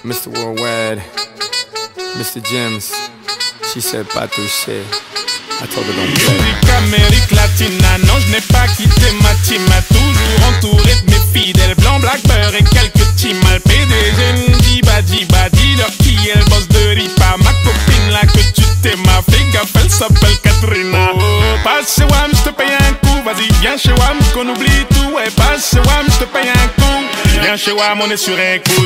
Mr. Worldwide, Mr. James. She said pas touché. I told her don't play. Musique Amérique Latina, non je n'ai pas quitté ma team. M'a toujours entouré de mes fidèles blancs, black beurre et quelques teams. Mal PDG, Diba, dis-leur qui est le boss de Ripa. Ma copine là que tu t'es m'a fait gaffe, elle s'appelle Katrina. Oh, passe chez WAM, je te paye un coup. Vas-y, viens chez WAM, qu'on oublie tout. Ouais, passe chez WAM, je te paye un coup. Viens chez WAM, on est sur écoute.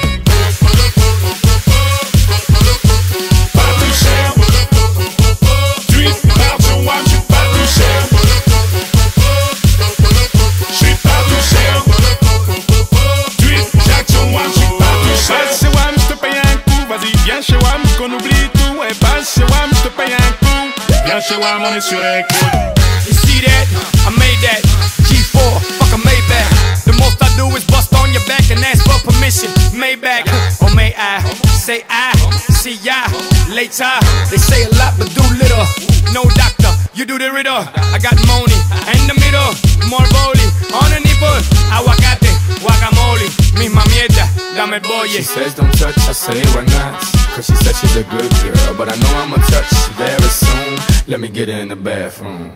Qu'on oublie tout, ouais, passe chez WAM, je te paye un coup. Viens chez WAM, on est sur écoute. You see that? I made that. G4, fuck a Maybach. The most I do is bust on your back and ask for permission. Maybach, or may I say I see ya later. They say a lot but do little. No doctor, you do the riddle. I got money in the middle, more volley on the nipple. Aguacate, guacamole, misma mierda, dame el bolle. She says don't touch, I say why not? Cause she said she's a good girl, but I know I'ma touch very soon. Let me get in the bathroom.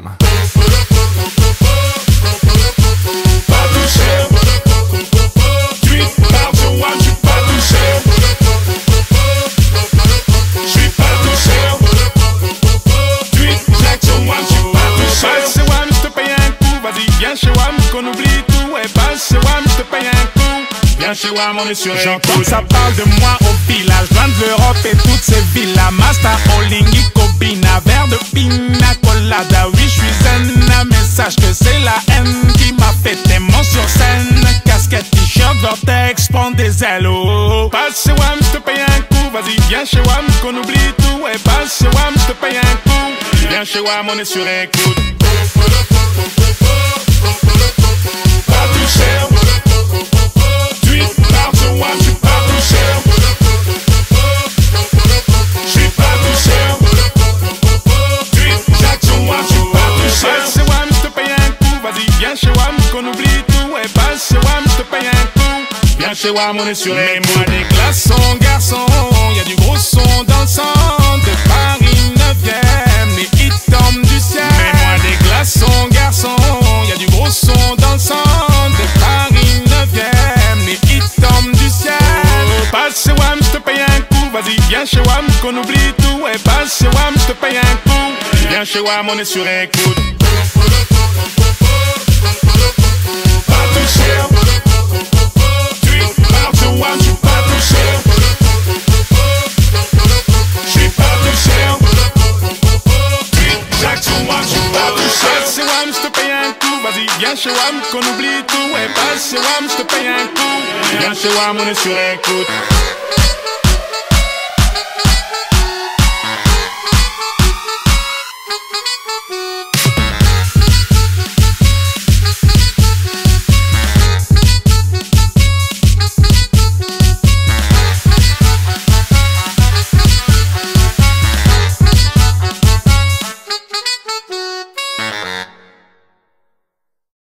Pas touché, tu parles sur WAM, je suis pas touché. Je suis pas touché, tu jacques sur WAM, je suis pas touché. Passe chez WAM, je te paye un coup. Vas-y, viens chez WAM, qu'on oublie tout. Ouais, passe chez WAM, je te paye un coup. Viens chez WAM, on est sur j'entends ça parle de moi au village, loin de l'Europe et toutes ces villas. Master Holding, Icobina, verre de pina colada. Oui, je suis zen, mais sache que c'est la haine qui m'a fait aimant sur scène. Casquette, t-shirt, vortex, prends des ailes. Oh, passe chez WAM, je te paye un coup. Vas-y, viens chez WAM, qu'on oublie tout. Ouais, passe chez WAM, je te paye un coup. Viens chez WAM, on est sur écoute. Pas touché. Chez WAM, on est sur mets-moi des glaçons, garçon. Y'a du gros son dans le sang. De Paris 9ème, les hits tombent du ciel. Mets-moi des glaçons, garçon. Y'a du gros son dans le sang. De Paris 9ème, les hits tombent du ciel. Oh, passe chez WAM, je te paye un coup. Vas-y, viens chez WAM, qu'on oublie tout. Ouais, passe chez WAM, je te paye un coup. Viens chez WAM, on est sur écoute. Pas touché. Viens chez WAM, qu'on oublie tout. Ouais, passe chez WAM, je te paye un coup. Viens chez WAM, on est sur écoute.